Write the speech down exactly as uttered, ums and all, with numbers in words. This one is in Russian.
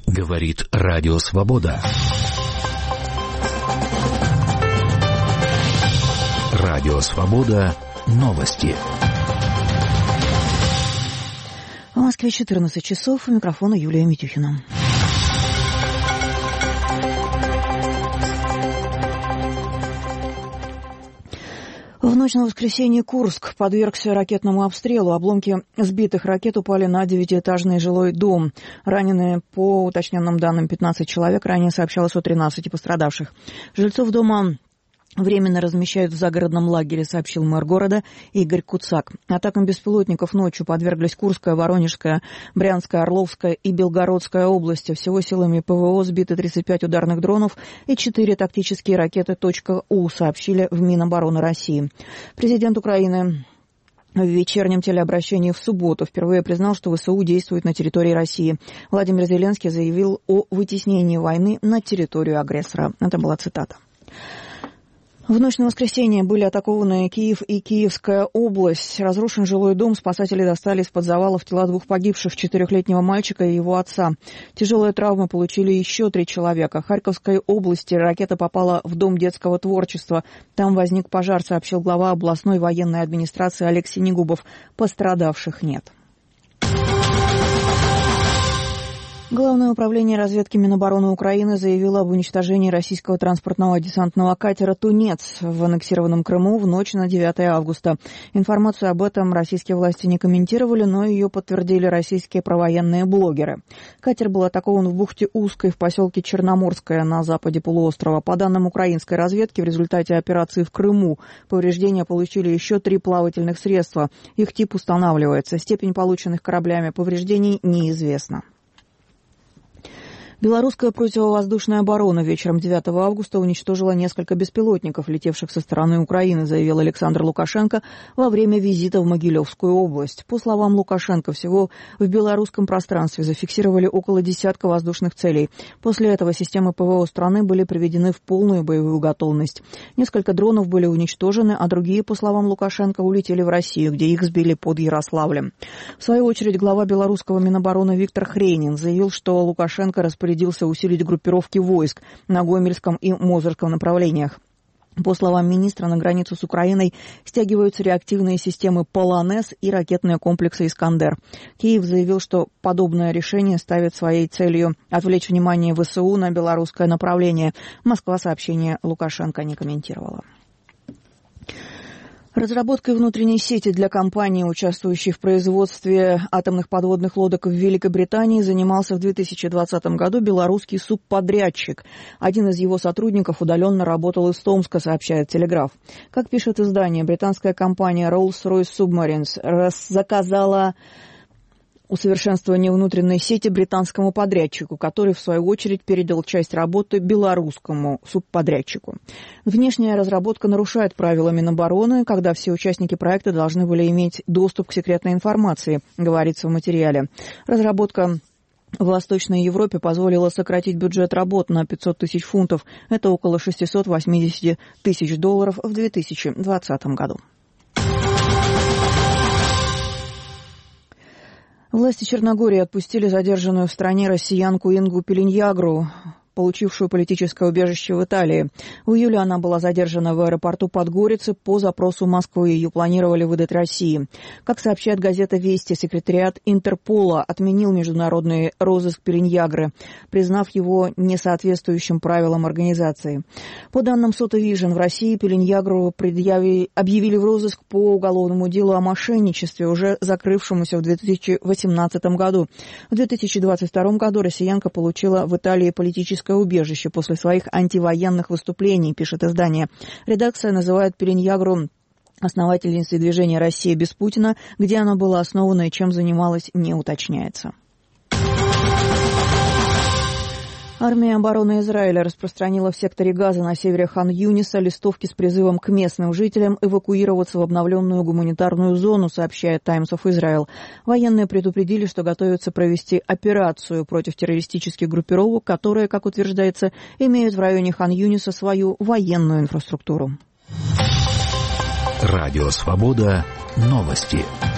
Говорит Радио Свобода. Радио Свобода. Новости. В Москве четырнадцать часов. У микрофона Юлия Митюхина. В ночь на воскресенье Курск подвергся ракетному обстрелу. Обломки сбитых ракет упали на девятиэтажный жилой дом. Ранены, по уточненным данным, пятнадцать человек. Ранее сообщалось о тринадцати пострадавших. Жильцов дома временно размещают в загородном лагере, сообщил мэр города Игорь Куцак. Атакам беспилотников ночью подверглись Курская, Воронежская, Брянская, Орловская и Белгородская области. Всего силами ПВО сбиты тридцать пять ударных дронов и четыре тактические ракеты .У, сообщили в Минобороны России. Президент Украины в вечернем телеобращении в субботу впервые признал, что ВСУ действует на территории России. Владимир Зеленский заявил о вытеснении войны на территорию агрессора. Это была цитата. В ночь на воскресенье были атакованы Киев и Киевская область. Разрушен жилой дом. Спасатели достали из-под завалов тела двух погибших, четырехлетнего мальчика и его отца. Тяжелые травмы получили еще три человека. В Харьковской области ракета попала в Дом детского творчества. Там возник пожар, сообщил глава областной военной администрации Олег Синегубов. Пострадавших нет. Главное управление разведки Минобороны Украины заявило об уничтожении российского транспортного десантного катера «Тунец» в аннексированном Крыму в ночь на девятое августа. Информацию об этом российские власти не комментировали, но ее подтвердили российские провоенные блогеры. Катер был атакован в бухте Узкой в поселке Черноморское на западе полуострова. По данным украинской разведки, в результате операции в Крыму повреждения получили еще три плавательных средства. Их тип устанавливается. Степень полученных кораблями повреждений неизвестна. Белорусская противовоздушная оборона вечером девятого августа уничтожила несколько беспилотников, летевших со стороны Украины, заявил Александр Лукашенко во время визита в Могилевскую область. По словам Лукашенко, всего в белорусском пространстве зафиксировали около десятка воздушных целей. После этого системы ПВО страны были приведены в полную боевую готовность. Несколько дронов были уничтожены, а другие, по словам Лукашенко, улетели в Россию, где их сбили под Ярославлем. В свою очередь, глава белорусского Минобороны Виктор Хренин заявил, что Лукашенко распорядился распорядился усилить группировки войск на Гомельском и Мозырском направлениях. По словам министра, на границу с Украиной стягиваются реактивные системы «Полонез» и ракетные комплексы «Искандер». Киев заявил, что подобное решение ставит своей целью отвлечь внимание ВСУ на белорусское направление. Москва сообщение Лукашенко не комментировала. Разработкой внутренней сети для компании, участвующей в производстве атомных подводных лодок в Великобритании, занимался в две тысячи двадцатом году белорусский субподрядчик. Один из его сотрудников удаленно работал из Томска, сообщает «Телеграф». Как пишет издание, британская компания Rolls-Royce Submarines заказала усовершенствование внутренней сети британскому подрядчику, который, в свою очередь, передал часть работы белорусскому субподрядчику. Внешняя разработка нарушает правила Минобороны, когда все участники проекта должны были иметь доступ к секретной информации, говорится в материале. Разработка в Восточной Европе позволила сократить бюджет работ на пятьсот тысяч фунтов. Это около шестьсот восемьдесят тысяч долларов в две тысячи двадцатом году. Власти Черногории отпустили задержанную в стране россиянку Ингу Пеленьягру, получившую политическое убежище в Италии. В июле она была задержана в аэропорту Подгорицы по запросу Москвы. Ее планировали выдать России. Как сообщает газета «Вести», секретариат Интерпола отменил международный розыск Пеленьягры, признав его несоответствующим правилам организации. По данным Сотовижн, в России Пеленьягру предъяви... объявили в розыск по уголовному делу о мошенничестве, уже закрывшемуся в две тысячи восемнадцатом году. В две тысячи двадцать втором году россиянка получила в Италии политическое убежище после своих антивоенных выступлений, пишет издание. Редакция называет Пеленьягру основательницей движения «Россия без Путина», где оно было основано и чем занималось, не уточняется. Армия обороны Израиля распространила в секторе Газа на севере Хан-Юниса листовки с призывом к местным жителям эвакуироваться в обновленную гуманитарную зону, сообщает Times of Israel. Военные предупредили, что готовятся провести операцию против террористических группировок, которые, как утверждается, имеют в районе Хан-Юниса свою военную инфраструктуру. Радио «Свобода». Новости.